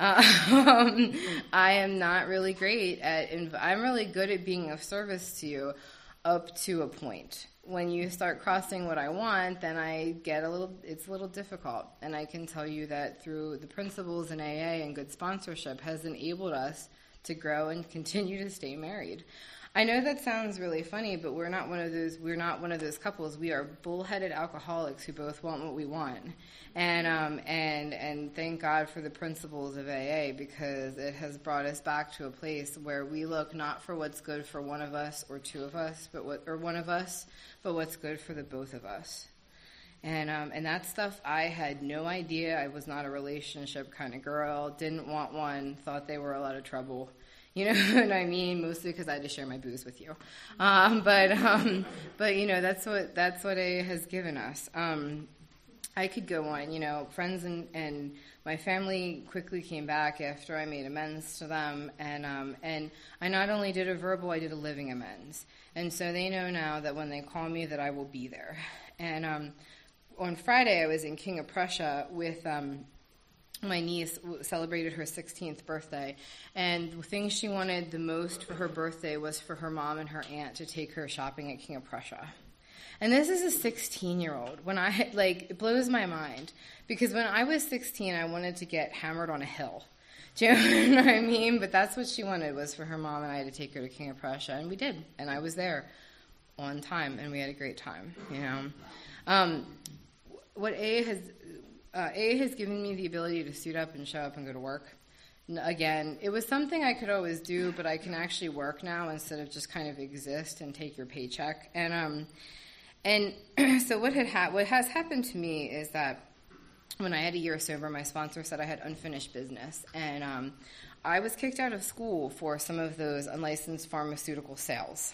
Um, I am not really great at, inv- I'm really good at being of service to you up to a point. When you start crossing what I want, then I get a little, it's a little difficult. And I can tell you that through the principles in A A and good sponsorship has enabled us to grow and continue to stay married. I know that sounds really funny, but we're not one of those, we're not one of those couples. We are bullheaded alcoholics who both want what we want. And, um, and, and thank God for the principles of A A, because it has brought us back to a place where we look not for what's good for one of us or two of us, but what, or one of us, but what's good for the both of us. And, um, and that stuff, I had no idea. I was not a relationship kind of girl, didn't want one, thought they were a lot of trouble. You know what I mean? Mostly because I had to share my booze with you. Um, but, um, but you know, that's what, that's what A A has given us. Um, I could go on, you know, friends and, and my family quickly came back after I made amends to them. And, um, and I not only did a verbal, I did a living amends. And so they know now that when they call me that I will be there. And, um, on Friday I was in King of Prussia with, um, my niece celebrated her sixteenth birthday, and the thing she wanted the most for her birthday was for her mom and her aunt to take her shopping at King of Prussia. And this is a sixteen-year-old. When I, like, it blows my mind, because when I was sixteen, I wanted to get hammered on a hill. Do you know what I mean? But that's what she wanted, was for her mom and I to take her to King of Prussia, and we did, and I was there on time, and we had a great time, you know. Um, what A A has... Uh, A A has given me the ability to suit up and show up and go to work. Again, it was something I could always do, but I can actually work now instead of just kind of exist and take your paycheck. And um, and so what had ha- what has happened to me is that when I had a year sober, my sponsor said I had unfinished business, and um, I was kicked out of school for some of those unlicensed pharmaceutical sales.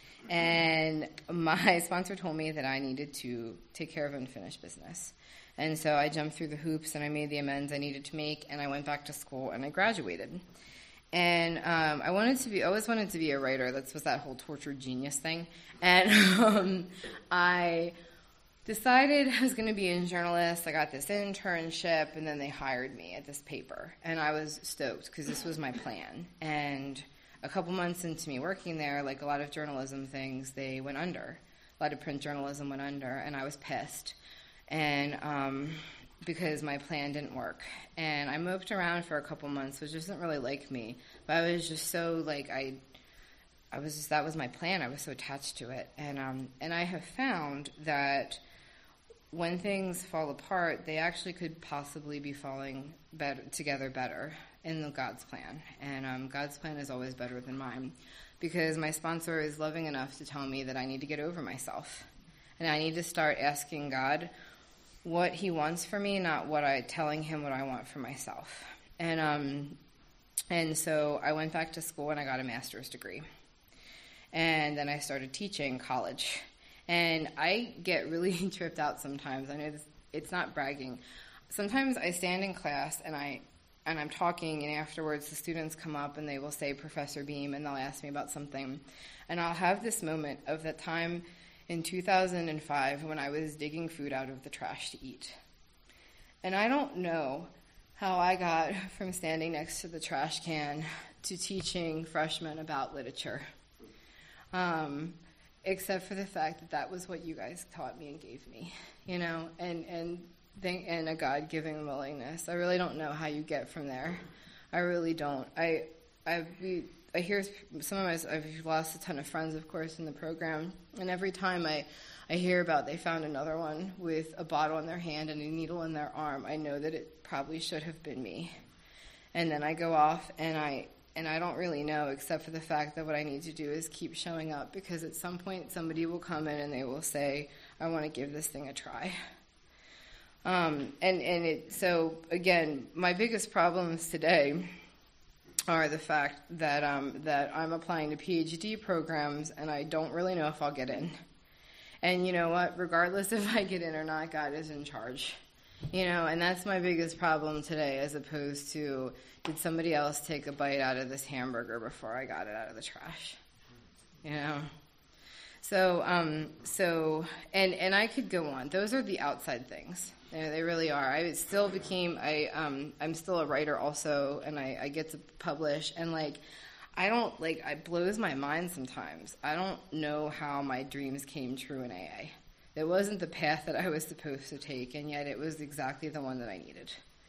And my sponsor told me that I needed to take care of unfinished business. And so I jumped through the hoops, and I made the amends I needed to make, and I went back to school, and I graduated. And um, I wanted to be, I always wanted to be a writer. That was that whole tortured genius thing. And um, I decided I was going to be a journalist. I got this internship, and then they hired me at this paper. And I was stoked because this was my plan. And a couple months into me working there, like a lot of journalism things, they went under. A lot of print journalism went under, and I was pissed. And um, because my plan didn't work. And I moped around for a couple months, which isn't really like me. But I was just so, like, I... I was just, that was my plan. I was so attached to it. And um, and I have found that when things fall apart, they actually could possibly be falling better, together better in the God's plan. And um, God's plan is always better than mine, because my sponsor is loving enough to tell me that I need to get over myself. And I need to start asking God what he wants for me, not what I telling him what I want for myself. And um, and so I went back to school and I got a master's degree. And then I started teaching college. And I get really tripped out sometimes. I know this, it's not bragging. Sometimes I stand in class and, I, and I'm talking, and afterwards the students come up and they will say, Professor Beam, and they'll ask me about something. And I'll have this moment of that time in two thousand five when I was digging food out of the trash to eat. And I don't know how I got from standing next to the trash can to teaching freshmen about literature. Um, except for the fact that that was what you guys taught me and gave me, you know, and and think, and a God-given willingness. I really don't know how you get from there. I really don't. I I we, I hear some of my I've lost a ton of friends, of course, in the program, and every time I I hear about they found another one with a bottle in their hand and a needle in their arm, I know that it probably should have been me. And then I go off and I. And I don't really know, except for the fact that what I need to do is keep showing up, because at some point somebody will come in and they will say, I want to give this thing a try. Um, and and it, so, again, my biggest problems today are the fact that um, that I'm applying to P H D programs and I don't really know if I'll get in. And you know what? Regardless if I get in or not, God is in charge. You know, and that's my biggest problem today, as opposed to, did somebody else take a bite out of this hamburger before I got it out of the trash? You know? So, um, so, and, and I could go on. Those are the outside things. You know, they really are. I still became, I, um, I'm still a writer also, and I, I get to publish, and like, I don't, like, it blows my mind sometimes. I don't know how my dreams came true in A A. It wasn't the path that I was supposed to take, and yet it was exactly the one that I needed.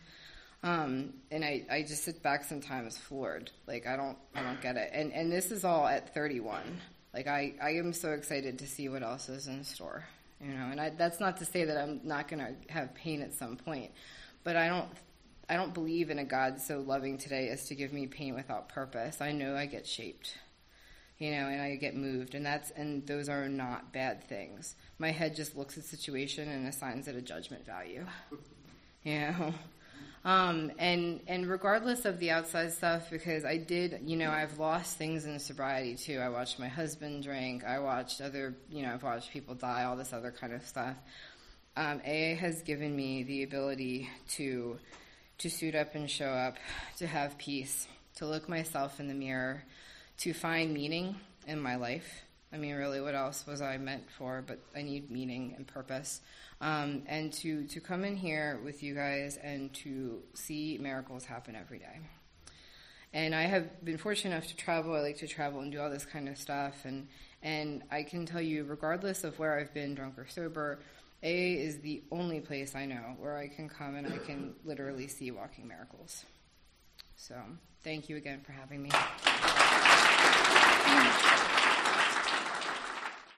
Um, and I, I just sit back sometimes floored. Like, I don't I don't get it. And and this is all at thirty-one. Like, I, I am so excited to see what else is in store. You know, and I, that's not to say that I'm not going to have pain at some point. But I don't I don't believe in a God so loving today as to give me pain without purpose. I know I get shaped. You know, and I get moved, and that's and those are not bad things. My head just looks at the situation and assigns it a judgment value. You know, um, and and regardless of the outside stuff, because I did, you know, I've lost things in sobriety too. I watched my husband drink. I watched other, you know, I've watched people die. All this other kind of stuff. Um, A A has given me the ability to to suit up and show up, to have peace, to look myself in the mirror, to find meaning in my life. I mean, really, what else was I meant for? But I need meaning and purpose. Um, and to, to come in here with you guys and to see miracles happen every day. And I have been fortunate enough to travel. I like to travel and do all this kind of stuff. And, and I can tell you, regardless of where I've been, drunk or sober, A A is the only place I know where I can come and I can literally see walking miracles. So thank you again for having me.